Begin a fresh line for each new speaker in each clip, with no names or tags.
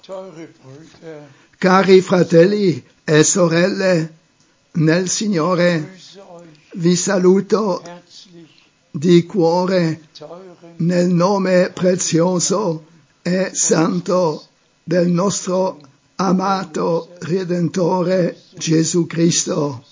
Cari fratelli e sorelle, nel Signore vi saluto di cuore nel nome prezioso e santo del nostro amato Redentore Gesù Cristo.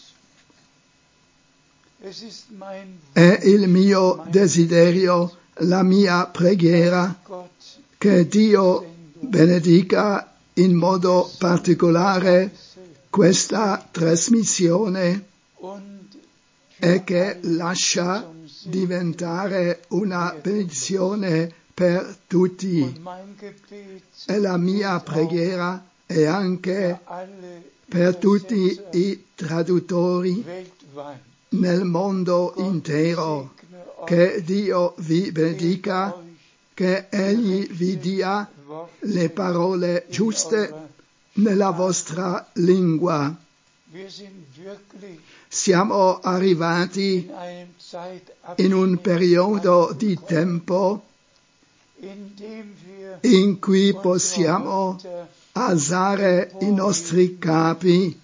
È il mio desiderio, la mia preghiera, che Dio benedica in modo particolare questa trasmissione e che lascia diventare una benedizione per tutti. E la mia preghiera è anche per tutti i traduttori nel mondo intero. Che Dio vi benedica, che Egli vi dia le parole giuste nella vostra lingua. Siamo arrivati in un periodo di tempo in cui possiamo alzare i nostri capi,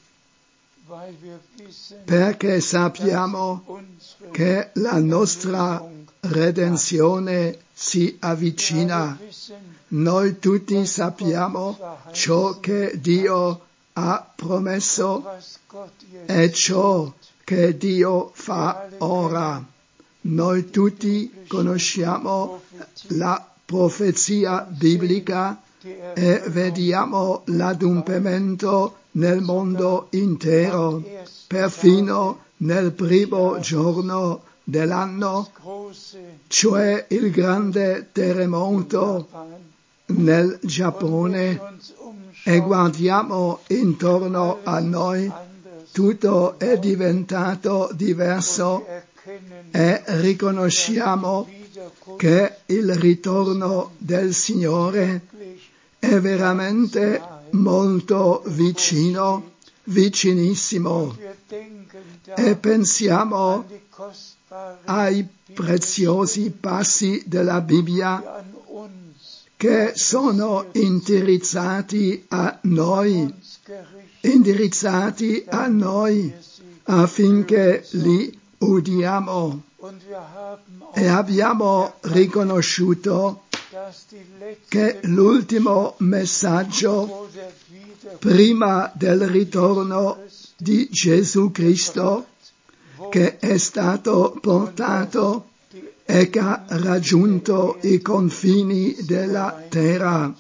perché sappiamo che la nostra redenzione si avvicina. Noi tutti sappiamo ciò che Dio ha promesso e ciò che Dio fa ora. Noi tutti conosciamo la profezia biblica e vediamo l'adempimento nel mondo intero, perfino nel primo giorno dell'anno, cioè il grande terremoto nel Giappone, e guardiamo intorno a noi, tutto è diventato diverso e riconosciamo che il ritorno del Signore è veramente molto vicino, vicinissimo, e pensiamo ai preziosi passi della Bibbia che sono indirizzati a noi affinché li udiamo. E abbiamo riconosciuto che l'ultimo messaggio prima del ritorno di Gesù Cristo, che è stato portato e che ha raggiunto i confini della terra.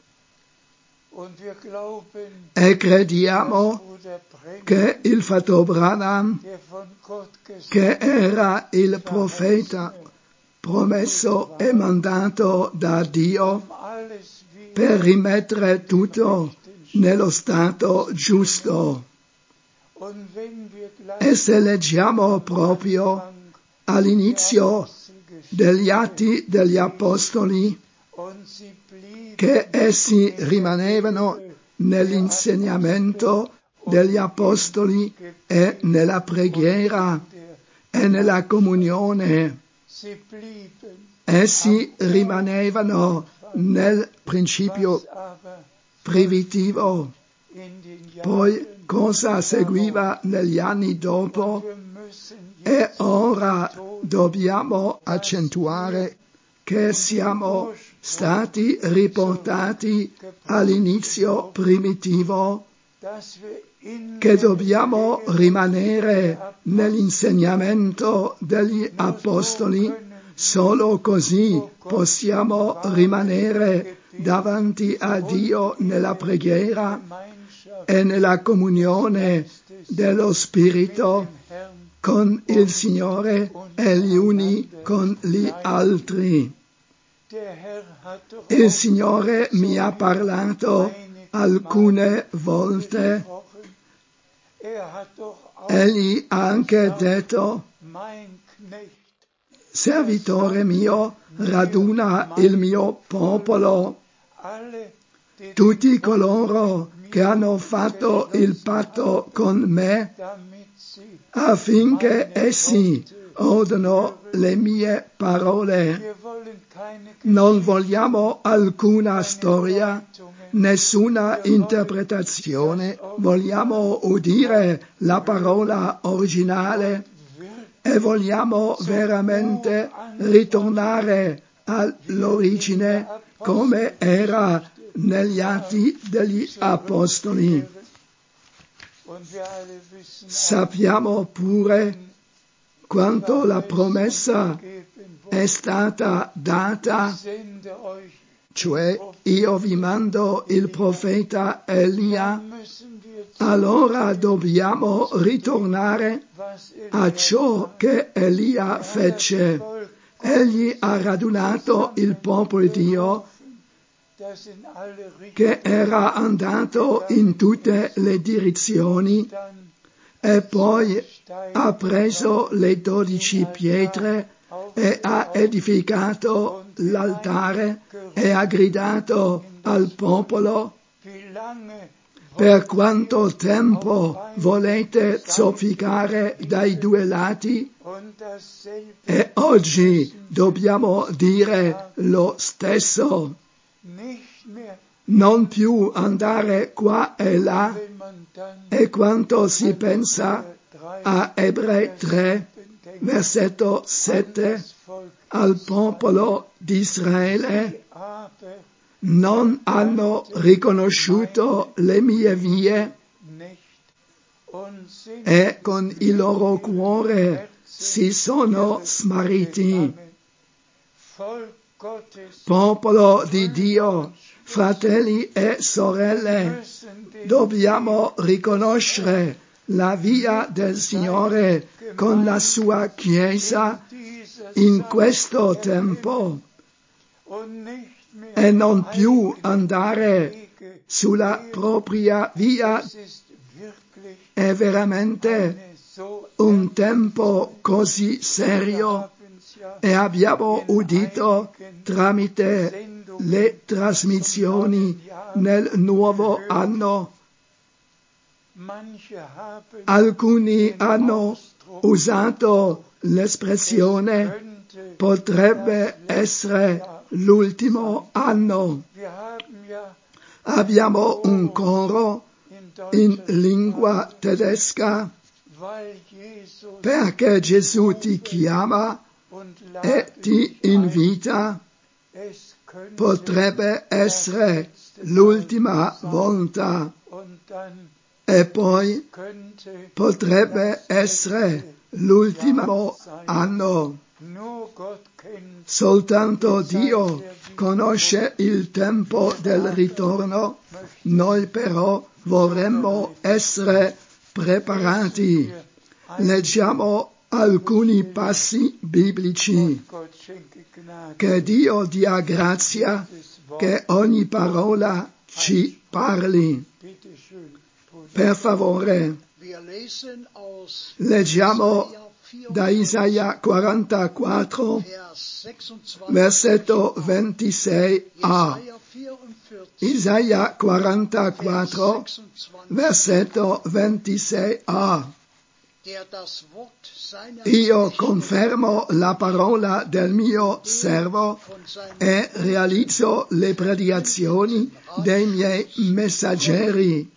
E crediamo che il fratello Branham, che era il profeta promesso e mandato da Dio per rimettere tutto nello stato giusto. E se leggiamo proprio all'inizio degli Atti degli Apostoli, che essi rimanevano nell'insegnamento degli Apostoli e nella preghiera e nella comunione. Essi rimanevano nel principio primitivo. Poi cosa seguiva negli anni dopo? E ora dobbiamo accentuare che siamo stati riportati all'inizio primitivo, che dobbiamo rimanere nell'insegnamento degli Apostoli. Solo così possiamo rimanere davanti a Dio nella preghiera e nella comunione dello Spirito con il Signore e gli uni con gli altri. Il Signore mi ha parlato alcune volte. Egli ha anche detto: servitore mio, raduna il mio popolo, tutti coloro che hanno fatto il patto con me, affinché essi odono le mie parole. Non vogliamo alcuna storia, nessuna interpretazione, vogliamo udire la parola originale e vogliamo veramente ritornare all'origine come era negli Atti degli Apostoli. Sappiamo pure quanto la promessa è stata data, cioè io vi mando il profeta Elia. Allora dobbiamo ritornare a ciò che Elia fece. Egli ha radunato il popolo di Dio che era andato in tutte le direzioni e poi ha preso le 12 pietre e ha edificato l'altare e ha gridato al popolo: per quanto tempo volete zoppicare dai due lati? E oggi dobbiamo dire lo stesso. Non più andare qua e là, e quanto si pensa a Ebrei 3, versetto 7, al popolo di Israele: non hanno riconosciuto le mie vie e con il loro cuore si sono smarriti. Popolo di Dio, fratelli e sorelle, dobbiamo riconoscere la via del Signore con la sua Chiesa in questo tempo e non più andare sulla propria via. È veramente un tempo così serio e abbiamo udito tramite le trasmissioni nel nuovo anno. Alcuni hanno usato l'espressione potrebbe essere l'ultimo anno. Abbiamo un coro in lingua tedesca: perché Gesù ti chiama e ti invita, potrebbe essere l'ultima volta. E poi potrebbe essere l'ultimo anno. Soltanto Dio conosce il tempo del ritorno, noi però vorremmo essere preparati. Leggiamo alcuni passi biblici. Che Dio dia grazia che ogni parola ci parli. Per favore, leggiamo da Isaia 44, versetto 26a. Isaia 44, versetto 26a. Io confermo la parola del mio servo e realizzo le predicazioni dei miei messaggeri.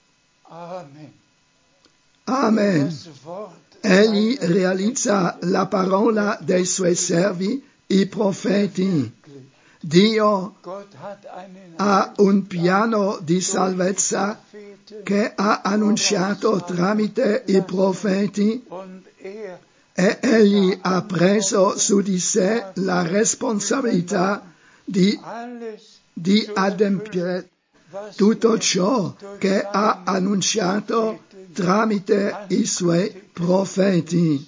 Amen. Egli realizza la parola dei suoi servi, i profeti. Dio ha un piano di salvezza che ha annunciato tramite i profeti e egli ha preso su di sé la responsabilità di adempiere tutto ciò che ha annunciato tramite i suoi profeti.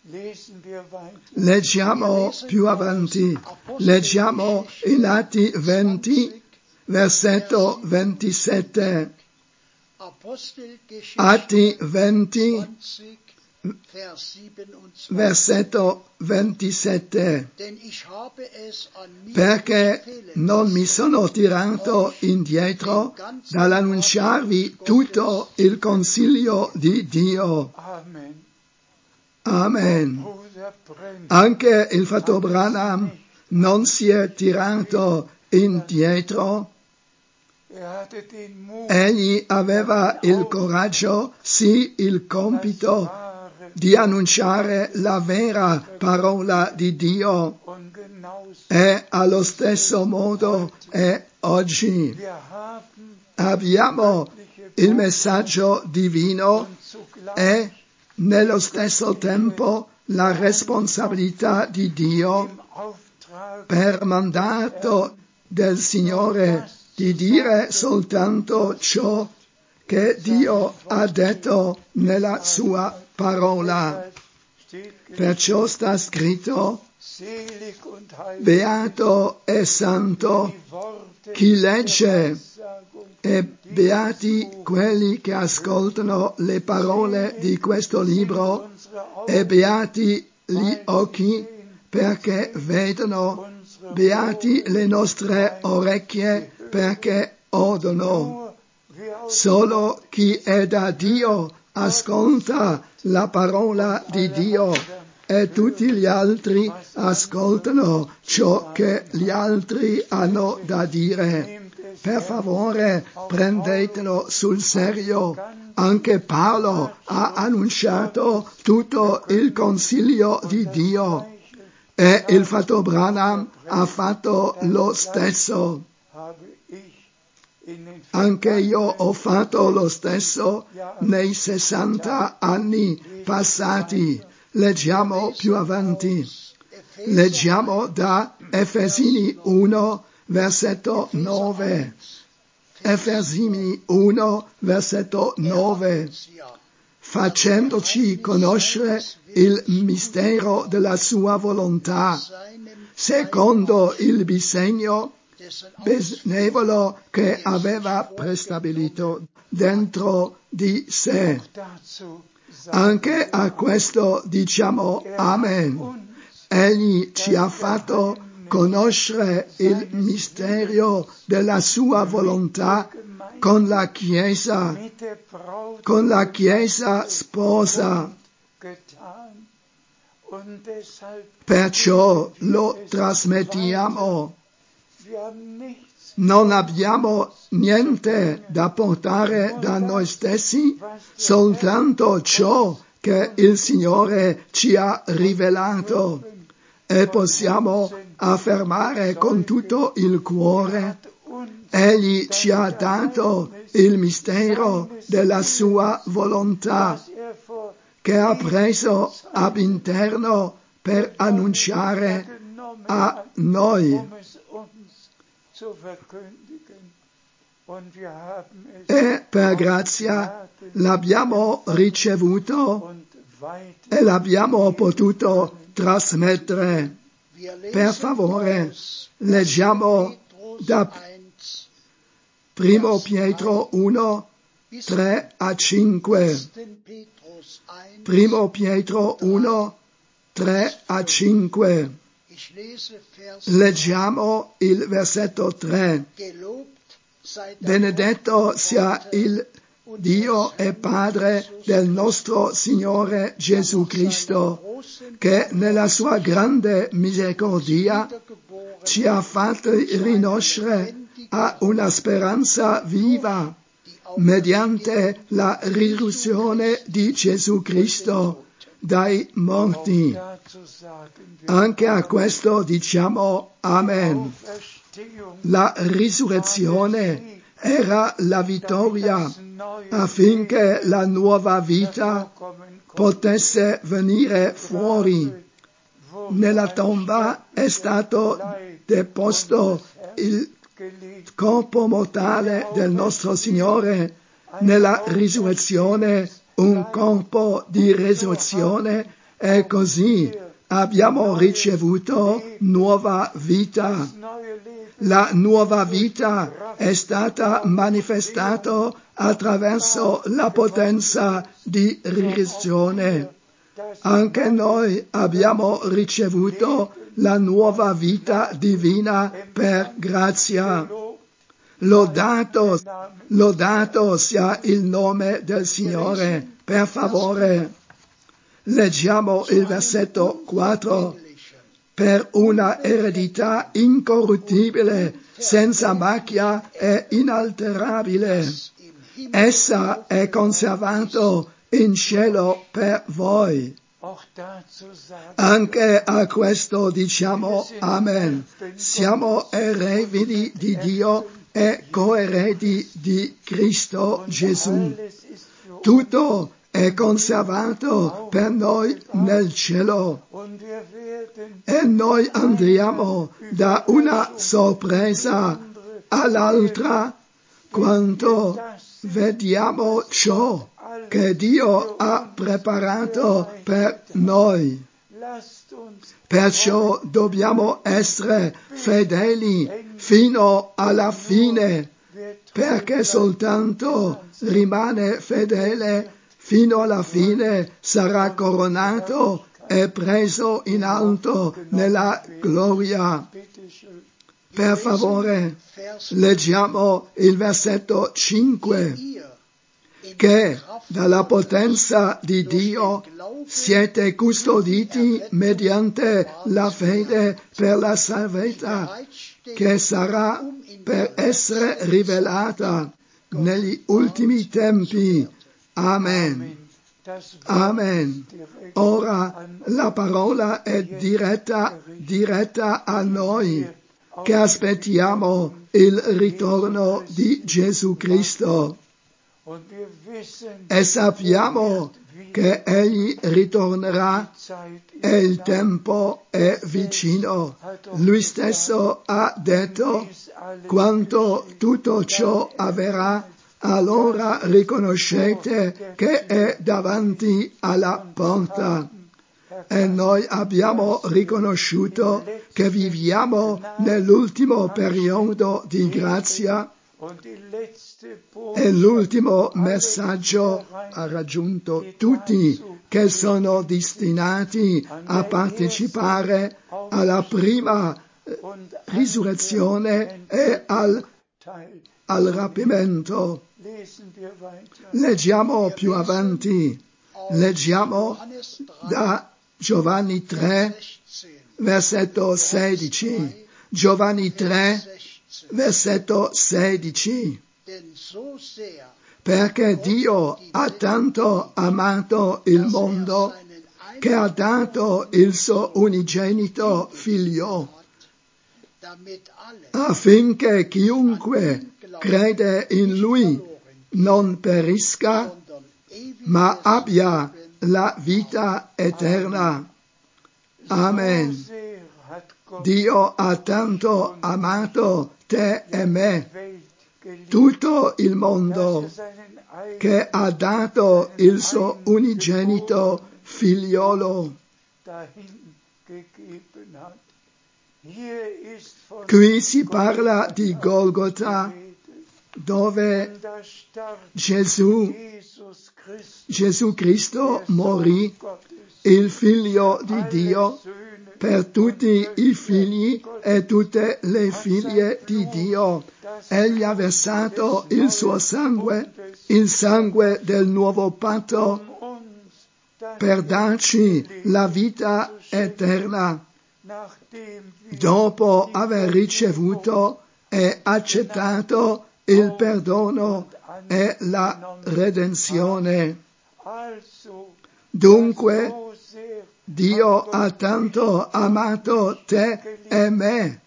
Leggiamo più avanti, leggiamo in Atti 20, versetto 27. Atti 20, versetto 27. Perché non mi sono tirato indietro dall'annunciarvi tutto il consiglio di Dio. Amen. Anche il fratello Branham non si è tirato indietro. Egli aveva il coraggio, sì, il compito di annunciare la vera parola di Dio. E allo stesso modo è oggi. Abbiamo il messaggio divino e nello stesso tempo la responsabilità di Dio per mandato del Signore di dire soltanto ciò che Dio ha detto nella sua parola. Perciò sta scritto: beato e santo chi legge, e beati quelli che ascoltano le parole di questo libro, e beati gli occhi perché vedono, beati le nostre orecchie perché odono. Solo chi è da Dio ascolta la parola di Dio, e tutti gli altri ascoltano ciò che gli altri hanno da dire. Per favore, prendetelo sul serio. Anche Paolo ha annunciato tutto il consiglio di Dio, e il fratello Branham ha fatto lo stesso. Anche io ho fatto lo stesso nei 60 anni passati. Leggiamo più avanti. Leggiamo da Efesini 1, versetto 9. Efesini 1, versetto 9. Facendoci conoscere il mistero della sua volontà, secondo il disegno benevolo che aveva prestabilito dentro di sé. Anche a questo diciamo Amen. Egli ci ha fatto conoscere il mistero della sua volontà con la Chiesa sposa. Perciò lo trasmettiamo. Non abbiamo niente da portare da noi stessi, soltanto ciò che il Signore ci ha rivelato, e possiamo affermare con tutto il cuore: Egli ci ha dato il mistero della sua volontà, che ha preso ab interno per annunciare a noi. E per grazia l'abbiamo ricevuto e l'abbiamo potuto trasmettere. Per favore, leggiamo da 1 Pietro 1, 3 a 5. 1 Pietro 1, 3 a 5. Leggiamo il versetto 3. Benedetto sia il Dio e Padre del nostro Signore Gesù Cristo, che nella sua grande misericordia ci ha fatto rinoscere a una speranza viva mediante la risurrezione di Gesù Cristo dai morti. Anche a questo diciamo Amen. La risurrezione era la vittoria affinché la nuova vita potesse venire fuori. Nella tomba è stato deposto il corpo mortale del nostro Signore, nella risurrezione un corpo di risurrezione, e così abbiamo ricevuto nuova vita. La nuova vita è stata manifestata attraverso la potenza di risurrezione. Anche noi abbiamo ricevuto la nuova vita divina per grazia. Lodato sia il nome del Signore. Per favore, Leggiamo il versetto 4. Per una eredità incorruttibile, senza macchia e inalterabile. Essa è conservato in cielo per voi. Anche a questo diciamo Amen. Siamo eredi di Dio e coeredi di Cristo Gesù. Tutto è conservato per noi nel cielo e noi andiamo da una sorpresa all'altra quanto vediamo ciò che Dio ha preparato per noi. Perciò dobbiamo essere fedeli fino alla fine, perché soltanto rimane fedele fino alla fine sarà coronato e preso in alto nella gloria. Per favore, leggiamo il versetto 5, che dalla potenza di Dio siete custoditi mediante la fede per la salvezza che sarà per essere rivelata negli ultimi tempi. Amen. Amen. Ora la parola è diretta a noi, che aspettiamo il ritorno di Gesù Cristo. E sappiamo che Egli ritornerà e il tempo è vicino. Lui stesso ha detto: quando tutto ciò avverrà, allora riconoscete che è davanti alla porta. E noi abbiamo riconosciuto che viviamo nell'ultimo periodo di grazia e l'ultimo messaggio ha raggiunto tutti che sono destinati a partecipare alla prima risurrezione e al rapimento. Leggiamo più avanti, leggiamo da Giovanni 3, versetto 16. Giovanni 3, versetto 16. Perché Dio ha tanto amato il mondo che ha dato il suo unigenito figlio, affinché chiunque crede in Lui non perisca, ma abbia la vita eterna. Amen. Dio ha tanto amato te e me, tutto il mondo, che ha dato il suo unigenito figliolo. Qui si parla di Golgota, dove Gesù Cristo morì, il figlio di Dio, per tutti i figli e tutte le figlie di Dio. Egli ha versato il suo sangue, il sangue del nuovo patto, per darci la vita eterna, dopo aver ricevuto e accettato il perdono e la redenzione. Dunque, Dio ha tanto amato te e me,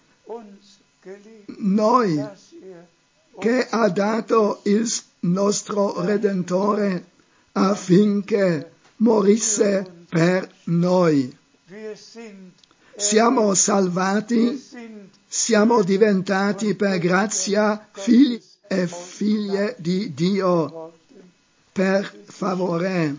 noi, che ha dato il nostro Redentore affinché morisse per noi. Siamo salvati, siamo diventati per grazia figli e figlie di Dio. Per favore,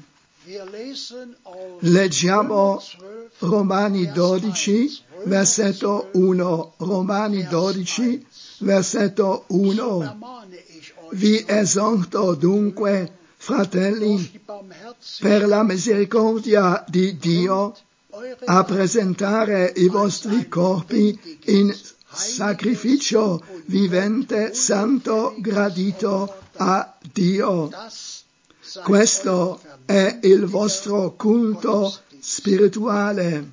leggiamo Romani 12, versetto 1. Romani 12, versetto 1. Vi esorto dunque, fratelli, per la misericordia di Dio, a presentare i vostri corpi in sacrificio vivente, santo, gradito a Dio. Questo è il vostro culto spirituale.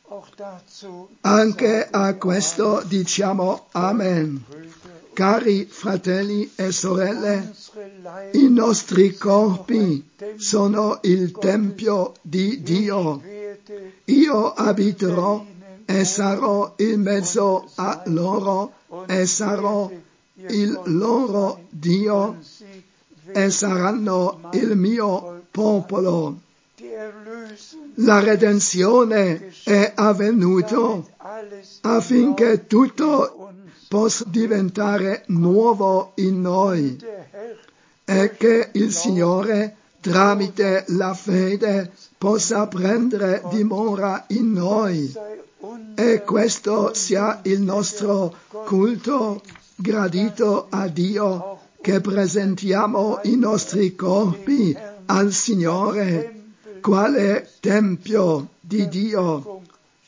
Anche a questo diciamo Amen. Cari fratelli e sorelle, i nostri corpi sono il Tempio di Dio. Io abiterò e sarò in mezzo a loro e sarò il loro Dio e saranno il mio popolo. La redenzione è avvenuta affinché tutto possa diventare nuovo in noi e che il Signore tramite la fede possa prendere dimora in noi e questo sia il nostro culto gradito a Dio, che presentiamo i nostri corpi al Signore quale Tempio di Dio.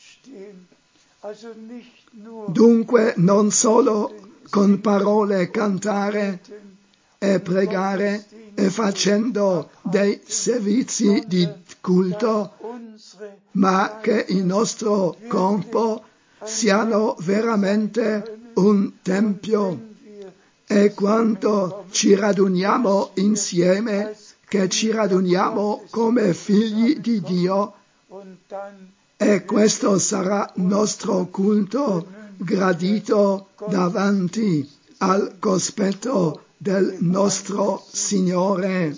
Dunque non solo con parole cantare e pregare e facendo dei servizi di culto, ma che il nostro corpo siano veramente un tempio. E quando ci raduniamo insieme, che ci raduniamo come figli di Dio, e questo sarà nostro culto gradito davanti al cospetto del nostro Signore.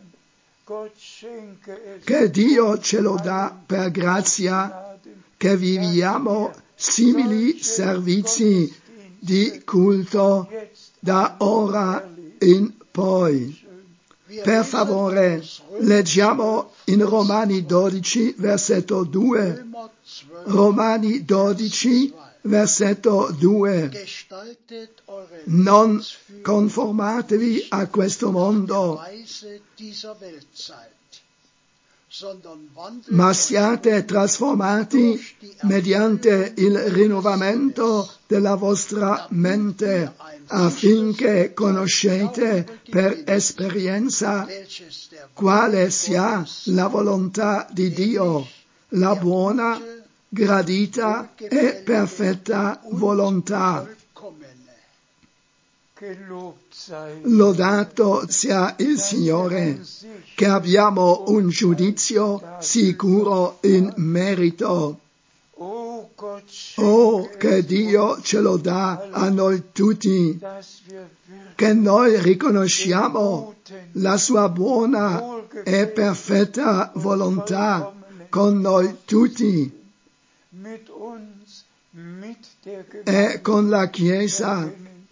Che Dio ce lo dà per grazia, che viviamo simili servizi di culto da ora in poi. Per favore, leggiamo in Romani 12, versetto 2. Romani 12, versetto 2. Non conformatevi a questo mondo, ma siate trasformati mediante il rinnovamento della vostra mente, affinché conoscete per esperienza quale sia la volontà di Dio, la buona, gradita e perfetta volontà. Lodato sia il Signore, che abbiamo un giudizio sicuro in merito. Oh, che Dio ce lo dà a noi tutti, che noi riconosciamo la sua buona e perfetta volontà con noi tutti e con la Chiesa,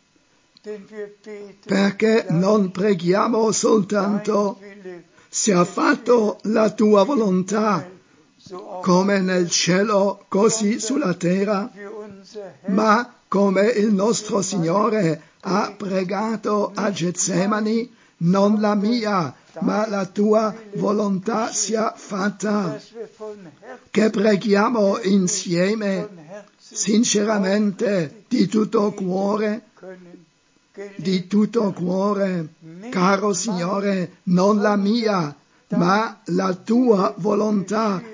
perché non preghiamo soltanto sia fatto la tua volontà, come nel cielo, così sulla terra, ma come il nostro Signore ha pregato a Getsemani, non la mia, ma la tua volontà sia fatta. Che preghiamo insieme, sinceramente, di tutto cuore, caro Signore, non la mia, ma la tua volontà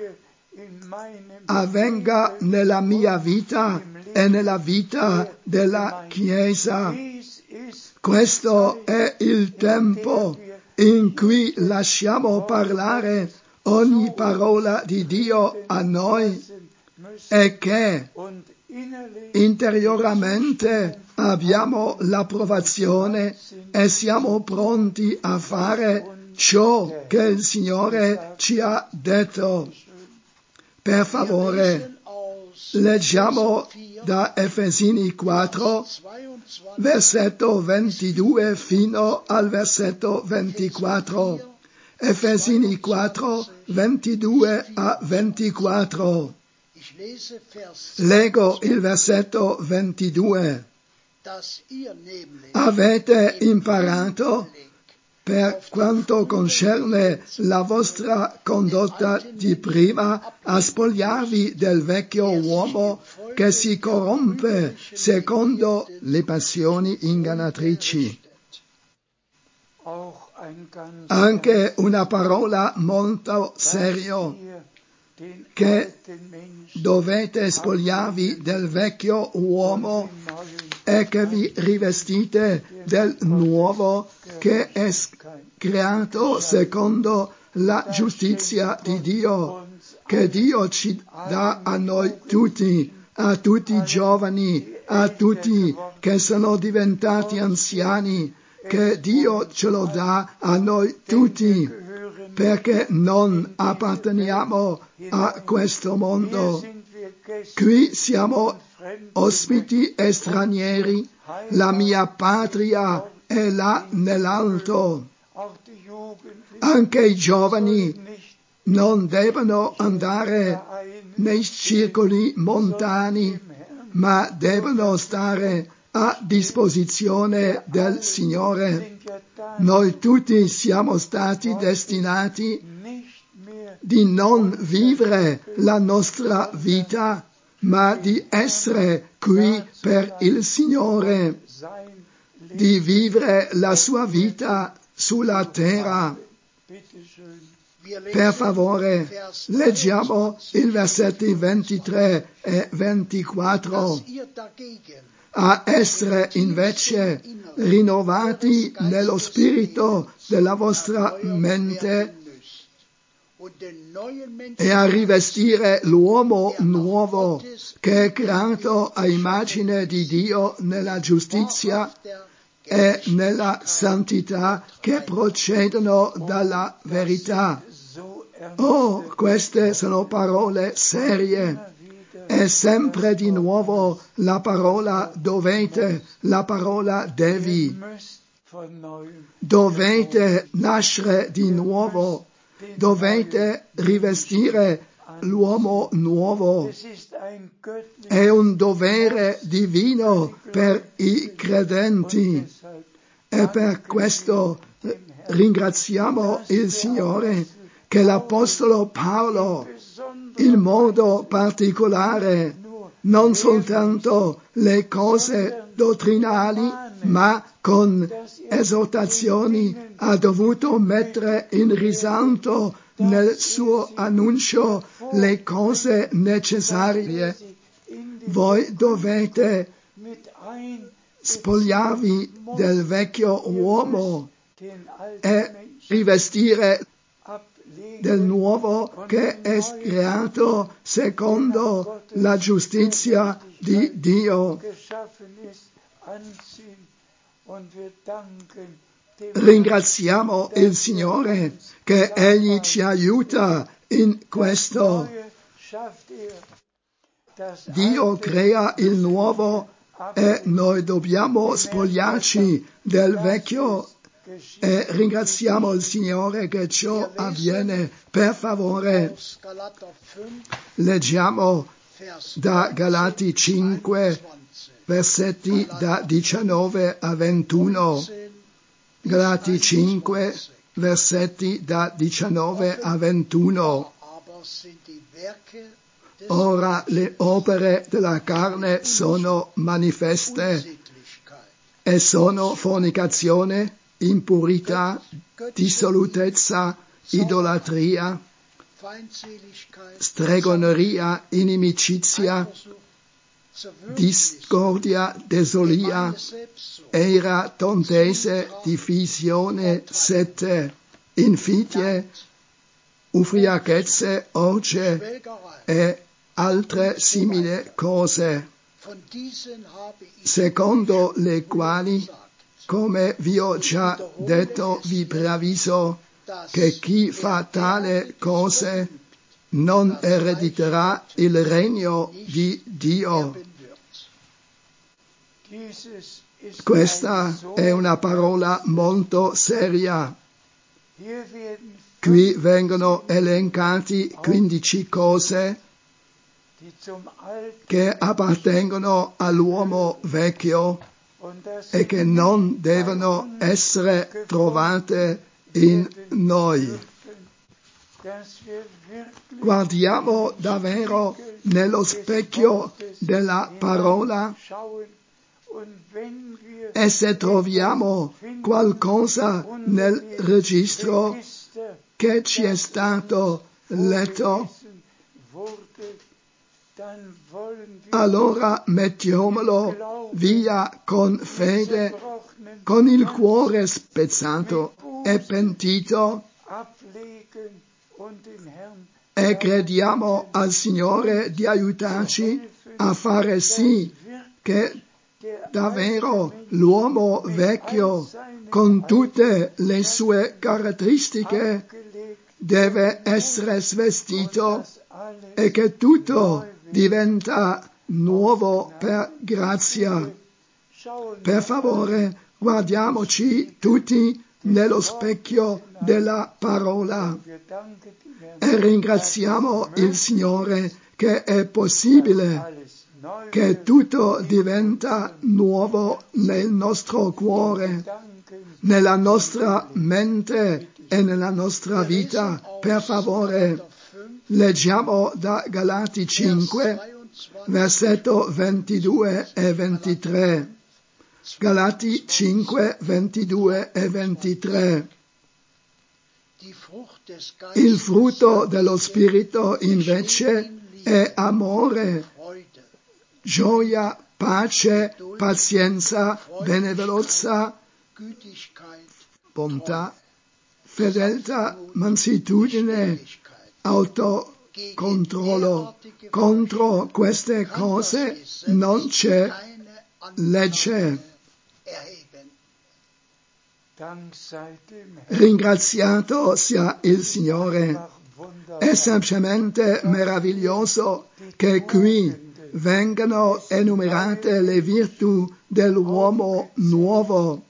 avvenga nella mia vita e nella vita della Chiesa. Questo è il tempo in cui lasciamo parlare ogni parola di Dio a noi e che interiormente abbiamo l'approvazione e siamo pronti a fare ciò che il Signore ci ha detto. Per favore, leggiamo da Efesini 4, versetto 22 fino al versetto 24. Efesini 4, 22 a 24. Leggo il versetto 22. Avete imparato, per quanto concerne la vostra condotta di prima, a spogliarvi del vecchio uomo che si corrompe secondo le passioni ingannatrici. anche una parola molto seria, che dovete spogliarvi del vecchio uomo e che vi rivestite del nuovo che è creato secondo la giustizia di Dio, che Dio ci dà a noi tutti, a tutti i giovani, a tutti che sono diventati anziani, che Dio ce lo dà a noi tutti, perché non apparteniamo a questo mondo. Qui siamo ospiti e stranieri, la mia patria è là nell'alto. Anche i giovani non devono andare nei circoli montani, ma devono stare a disposizione del Signore. Noi tutti siamo stati destinati di non vivere la nostra vita, ma di essere qui per il Signore, di vivere la sua vita sulla terra. Per favore, leggiamo i versetti 23 e 24. A essere invece rinnovati nello spirito della vostra mente e a rivestire l'uomo nuovo che è creato a immagine di Dio nella giustizia e nella santità che procedono dalla verità. Oh, queste sono parole serie. È sempre di nuovo la parola dovete, la parola devi. Dovete nascere di nuovo, dovete rivestire l'uomo nuovo. È un dovere divino per i credenti e per questo ringraziamo il Signore che l'Apostolo Paolo, in modo particolare, non soltanto le cose dottrinali, ma con esortazioni ha dovuto mettere in risalto nel suo annuncio le cose necessarie. Voi dovete spogliarvi del vecchio uomo e rivestire del nuovo che è creato secondo la giustizia di Dio. Ringraziamo il Signore che Egli ci aiuta in questo. Dio crea il nuovo e noi dobbiamo spogliarci del vecchio e ringraziamo il Signore che ciò avviene. Per favore, leggiamo da Galati 5, versetti da 19 a 21. Galati 5, versetti da 19 a 21. Ora le opere della carne sono manifeste e sono fornicazione, impurità, dissolutezza, idolatria, stregoneria, inimicizia, discordia, desolia, ira, tontese, divisione, sette, invidie, ubriachezze, orge e altre simili cose, secondo le quali, come vi ho già detto, vi preavviso che chi fa tale cose non erediterà il regno di Dio. Questa è una parola molto seria. Qui vengono elencati 15 cose che appartengono all'uomo vecchio e che non devono essere trovate in noi. Guardiamo davvero nello specchio della parola E se troviamo qualcosa nel registro che ci è stato letto, allora mettiamolo via con fede, con il cuore spezzato e pentito, e crediamo al Signore di aiutarci a fare sì che davvero l'uomo vecchio, con tutte le sue caratteristiche, deve essere svestito e che tutto diventa nuovo per grazia. Per favore, guardiamoci tutti nello specchio della parola e ringraziamo il Signore che è possibile che tutto diventa nuovo nel nostro cuore, nella nostra mente e nella nostra vita. Per favore, leggiamo da Galati 5, versetto 22 e 23. Galati 5, 22 e 23. Il frutto dello Spirito invece è amore, gioia, pace, pazienza, benevolenza, bontà, fedeltà, mansuetudine, autocontrollo. Contro queste cose non c'è legge. Ringraziato sia il Signore. È semplicemente meraviglioso che qui vengano enumerate le virtù dell'uomo nuovo.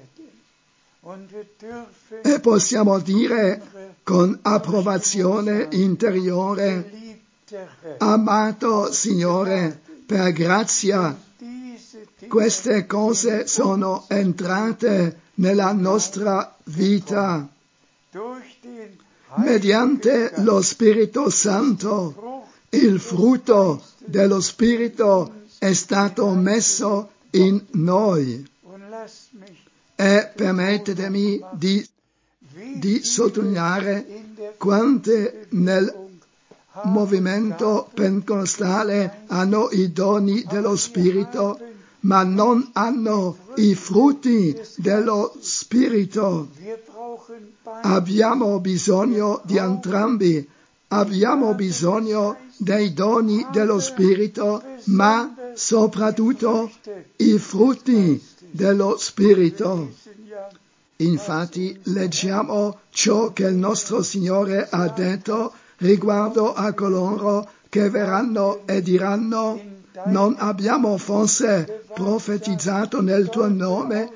E possiamo dire con approvazione interiore: amato Signore, per grazia queste cose sono entrate nella nostra vita. Mediante lo Spirito Santo, il frutto dello Spirito è stato messo in noi. E permettetemi di sottolineare quante nel movimento pentecostale hanno i doni dello Spirito, ma non hanno i frutti dello Spirito. Abbiamo bisogno di entrambi, abbiamo bisogno dei doni dello Spirito, ma soprattutto i frutti dello Spirito. Infatti leggiamo ciò che il nostro Signore ha detto riguardo a coloro che verranno e diranno: non abbiamo forse profetizzato nel tuo nome,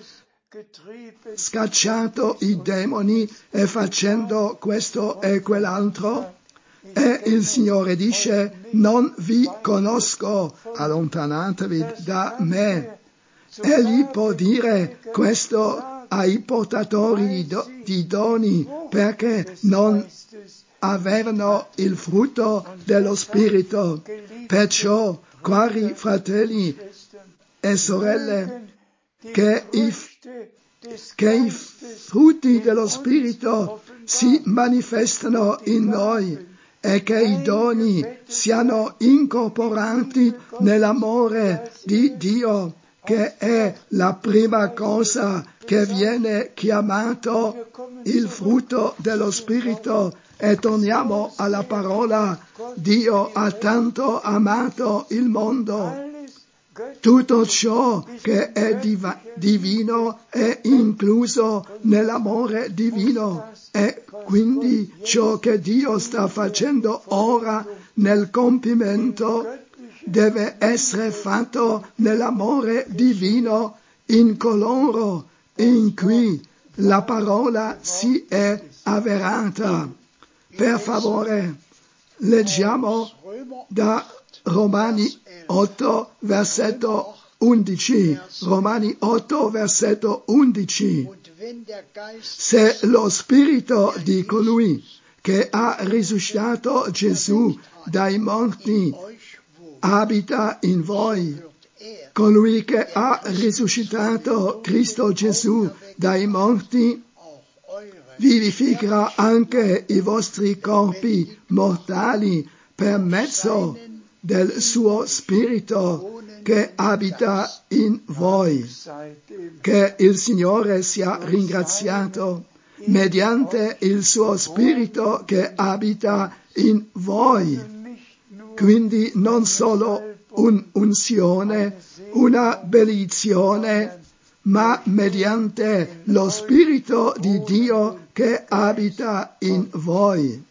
scacciato i demoni e facendo questo e quell'altro? E il Signore dice: non vi conosco, allontanatevi da me. Egli può dire questo ai portatori di doni perché non avevano il frutto dello Spirito. Perciò, cari fratelli e sorelle, che i frutti dello Spirito si manifestano in noi e che i doni siano incorporati nell'amore di Dio, che è la prima cosa che viene chiamato il frutto dello Spirito. E torniamo alla parola: Dio ha tanto amato il mondo. Tutto ciò che è divino è incluso nell'amore divino, e quindi ciò che Dio sta facendo ora nel compimento deve essere fatto nell'amore divino in coloro in cui la parola si è avverata. Per favore, leggiamo da Romani 8, versetto 11. Romani 8, versetto 11. Se lo Spirito di colui che ha risuscitato Gesù dai morti abita in voi, colui che ha risuscitato Cristo Gesù dai morti, vivificherà anche i vostri corpi mortali per mezzo del suo Spirito che abita in voi. Che il Signore sia ringraziato mediante il suo Spirito che abita in voi. Quindi non solo un'unzione, una benedizione, ma mediante lo Spirito di Dio che abita in voi.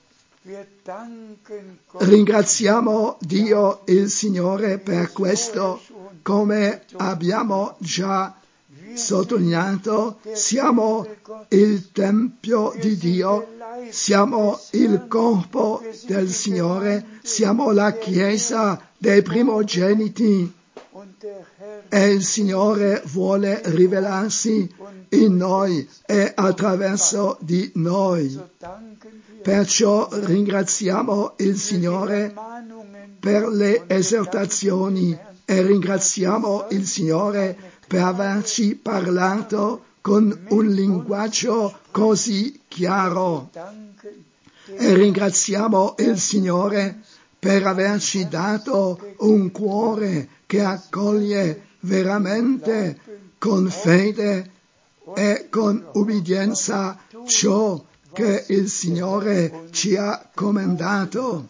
Ringraziamo Dio il Signore per questo, come abbiamo già sottolineato, siamo il Tempio di Dio, siamo il corpo del Signore, siamo la Chiesa dei primogeniti e il Signore vuole rivelarsi in noi e attraverso di noi. Perciò ringraziamo il Signore per le esortazioni e ringraziamo il Signore per averci parlato con un linguaggio così chiaro. E ringraziamo il Signore per averci dato un cuore che accoglie veramente con fede e con ubbidienza ciò che il Signore ci ha comandato.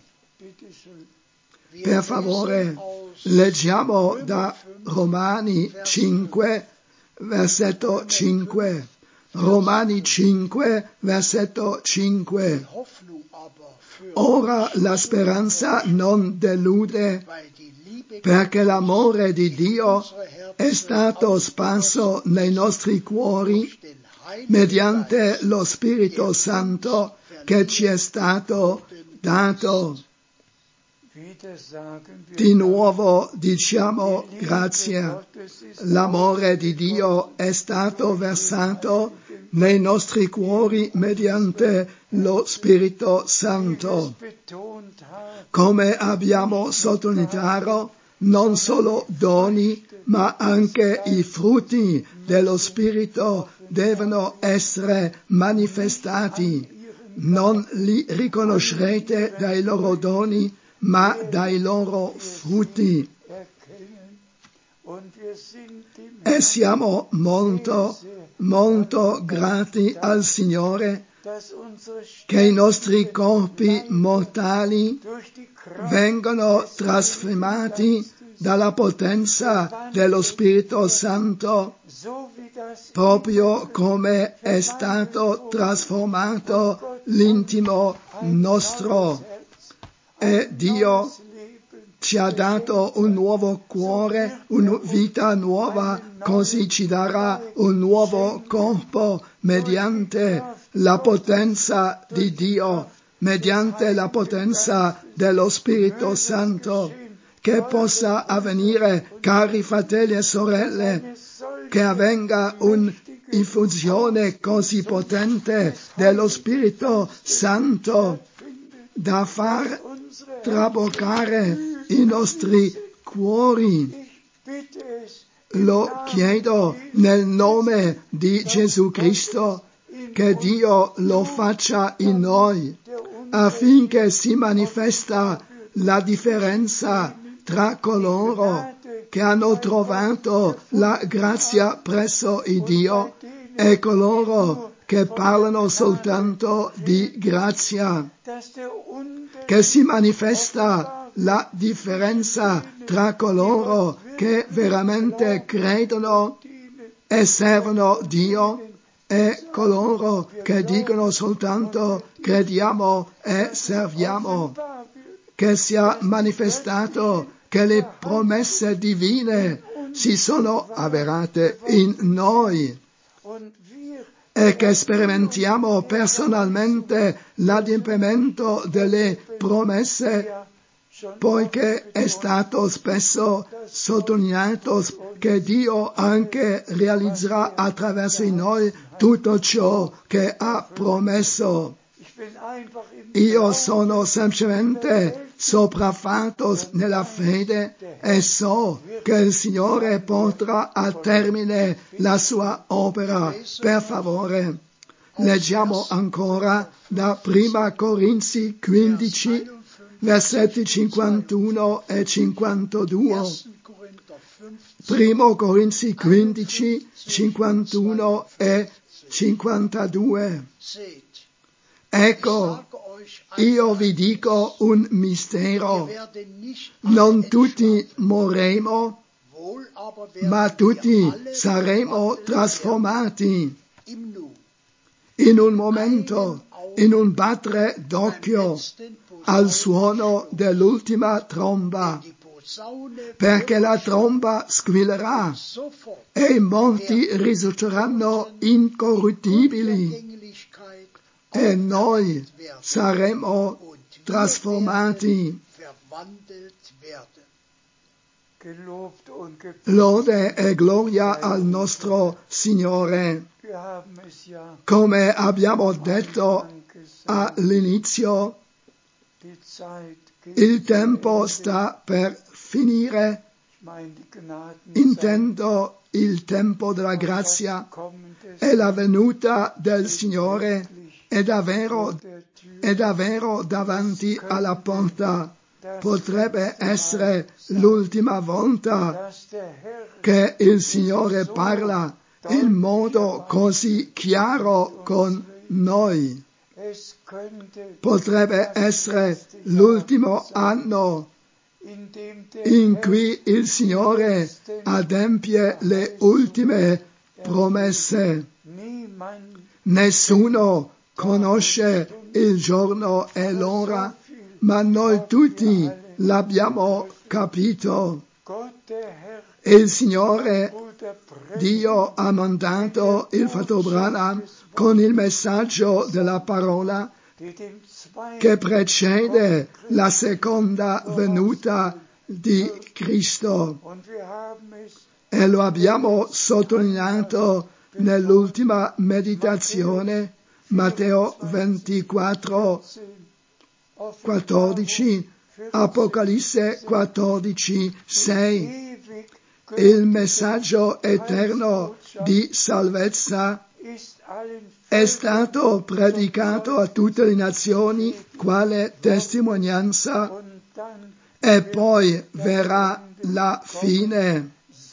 Per favore, leggiamo da Romani 5, versetto 5. Romani 5, versetto 5. Ora la speranza non delude, perché l'amore di Dio è stato sparso nei nostri cuori mediante lo Spirito Santo che ci è stato dato. Di nuovo diciamo grazie. L'amore di Dio è stato versato nei nostri cuori mediante lo Spirito Santo. Come abbiamo sottolineato, non solo doni, ma anche i frutti dello Spirito devono essere manifestati. Non li riconoscerete dai loro doni, ma dai loro frutti. E siamo molto, molto grati al Signore che i nostri corpi mortali vengono trasformati dalla potenza dello Spirito Santo, proprio come è stato trasformato l'intimo nostro. E Dio ci ha dato un nuovo cuore, una vita nuova, così ci darà un nuovo corpo mediante la potenza di Dio, mediante la potenza dello Spirito Santo. Che possa avvenire, cari fratelli e sorelle, che avvenga un'infusione così potente dello Spirito Santo da far traboccare i nostri cuori. Lo chiedo nel nome di Gesù Cristo, che Dio lo faccia in noi, affinché si manifesta la differenza tra coloro che hanno trovato la grazia presso il Dio e coloro che parlano soltanto di grazia, che si manifesta la differenza tra coloro che veramente credono e servono Dio e coloro che dicono soltanto crediamo e serviamo, che sia manifestato che le promesse divine si sono avverate in noi e che sperimentiamo personalmente l'adempimento delle promesse, poiché è stato spesso sottolineato che Dio anche realizzerà attraverso di noi tutto ciò che ha promesso. Io sono semplicemente sopraffatto nella fede, e so che il Signore porterà a termine la sua opera. Per favore, leggiamo ancora da Prima Corinzi 15, versetti 51 e 52. Primo Corinzi 15, 51 e 52. Ecco, io vi dico un mistero: non tutti morremo, ma tutti saremo trasformati in un momento, in un battere d'occhio, al suono dell'ultima tromba, perché la tromba squillerà e i morti risulteranno incorruttibili e noi saremo trasformati. Lode e gloria al nostro Signore. Come abbiamo detto all'inizio, il tempo sta per finire. Intendo il tempo della grazia e la venuta del Signore è davvero davanti alla porta. Potrebbe essere l'ultima volta che il Signore parla in modo così chiaro con noi. Potrebbe essere l'ultimo anno in cui il Signore adempie le ultime promesse. Nessuno conosce il giorno e l'ora, ma noi tutti l'abbiamo capito. Il Signore Dio ha mandato il fratello Branham con il messaggio della parola che precede la seconda venuta di Cristo, e lo abbiamo sottolineato nell'ultima meditazione, Matteo 24, 14, Apocalisse 14, 6. Il messaggio eterno di salvezza è stato predicato a tutte le nazioni quale testimonianza, e poi verrà la fine.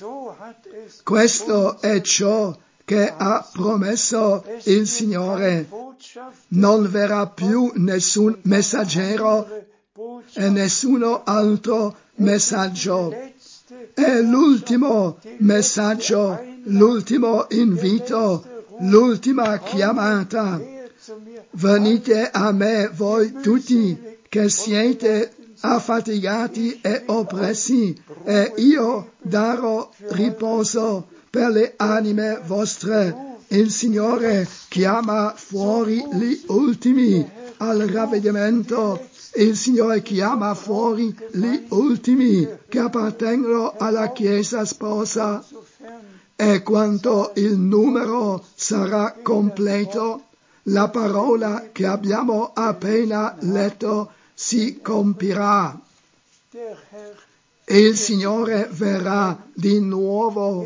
Questo è ciò che ha promesso il Signore. Non verrà più nessun messaggero e nessuno altro messaggio. È l'ultimo messaggio, l'ultimo invito, l'ultima chiamata. Venite a me voi tutti che siete affaticati e oppressi, e io darò riposo per le anime vostre. Il Signore chiama fuori gli ultimi al ravvedimento. Il Signore chiama fuori gli ultimi che appartengono alla Chiesa sposa, e quando il numero sarà completo, la parola che abbiamo appena letto si compirà. Il Signore verrà di nuovo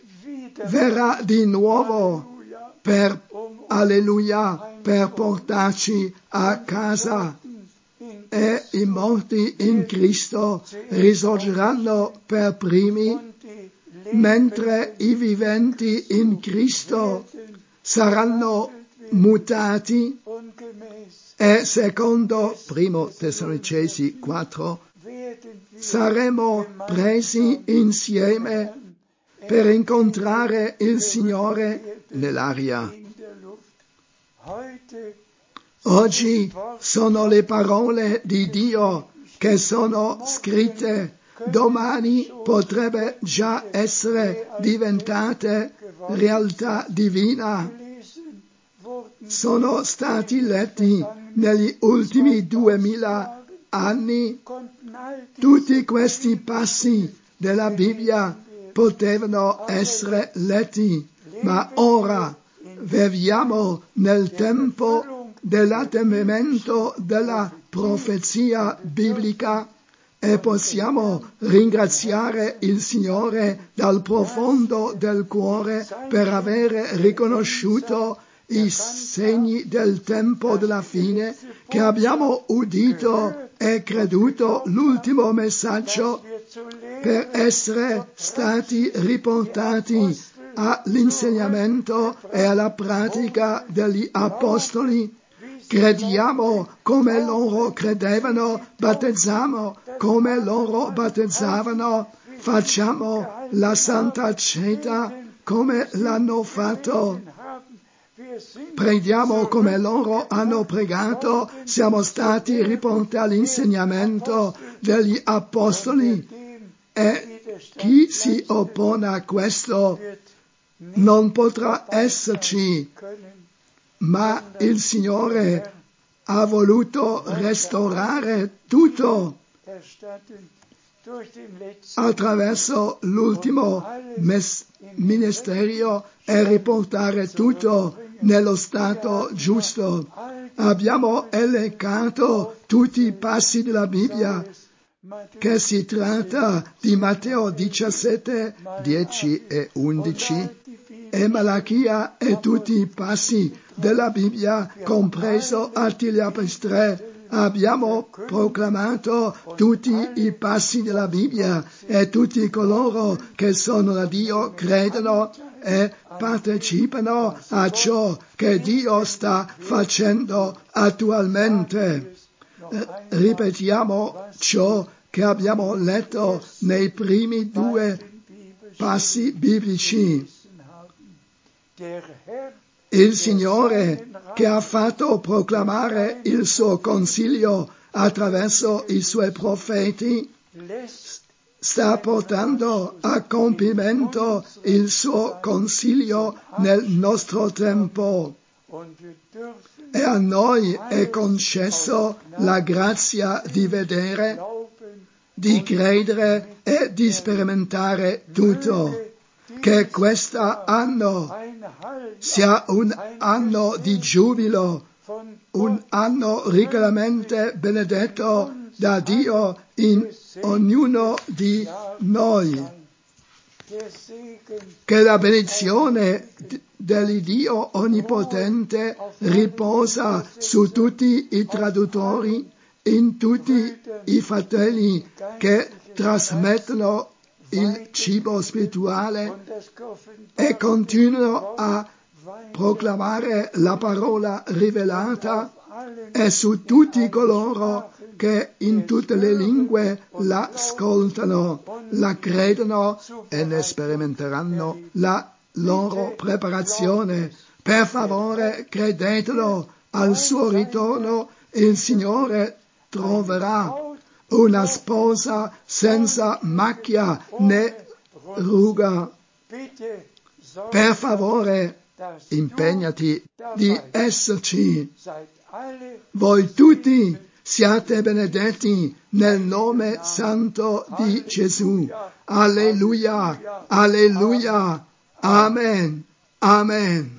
per, alleluia, per portarci a casa. E i morti in Cristo risorgeranno per primi, mentre i viventi in Cristo saranno mutati, e secondo 1 Tessalonicesi 4 saremo presi insieme per incontrare il Signore nell'aria. Oggi sono le parole di Dio che sono scritte, domani potrebbe già essere diventate realtà divina. Sono stati letti negli ultimi 2000 anni. Tutti questi passi della Bibbia potevano essere letti, ma ora viviamo nel tempo dell'adempimento della profezia biblica e possiamo ringraziare il Signore dal profondo del cuore per aver riconosciuto i segni del tempo della fine, che abbiamo udito e creduto l'ultimo messaggio per essere stati riportati all'insegnamento e alla pratica degli apostoli. Crediamo come loro credevano, battezziamo come loro battezzavano, facciamo la Santa Cena come l'hanno fatto, preghiamo come loro hanno pregato, siamo stati riportati all'insegnamento degli apostoli, e chi si oppone a questo non potrà esserci. Ma il Signore ha voluto restaurare tutto attraverso l'ultimo ministero e riportare tutto nello stato giusto. Abbiamo elencato tutti i passi della Bibbia, che si tratta di Matteo 17, 10 e 11, e Malachia e tutti i passi della Bibbia, compreso Atti gli Apostoli 3. Abbiamo proclamato tutti i passi della Bibbia e tutti coloro che sono da Dio credono e partecipano a ciò che Dio sta facendo attualmente. Ripetiamo ciò che abbiamo letto nei primi 2 passi biblici. Il Signore, che ha fatto proclamare il suo consiglio attraverso i suoi profeti, sta portando a compimento il suo consiglio nel nostro tempo. E a noi è concesso la grazia di vedere, di credere e di sperimentare tutto. Che questo anno sia un anno di giubilo, un anno ricamente benedetto da Dio in ognuno di noi. Che la benedizione dell'Iddio Onnipotente riposa su tutti i traduttori, in tutti i fratelli che trasmettono il cibo spirituale e continuano a proclamare la parola rivelata, e su tutti coloro che in tutte le lingue la ascoltano, la credono e ne sperimenteranno la loro preparazione. Per favore, credetelo, al suo ritorno il Signore troverà una sposa senza macchia né ruga. Per favore, impegnati di esserci. Voi tutti siate benedetti nel nome santo di Gesù. Alleluia, alleluia, amen, amen.